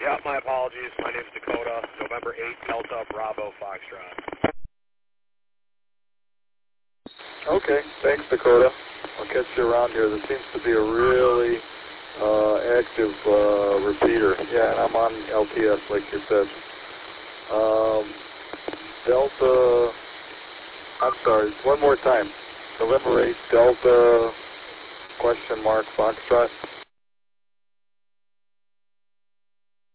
Yeah, my apologies. My name's Dakota. November 8th, Delta, Bravo, Foxtrot. Okay, thanks, Dakota. I'll catch you around here. This seems to be a really active repeater. Yeah, and I'm on LTS, like you said. Delta, I'm sorry, one more time. November 8th, Delta, question mark, Foxtrot.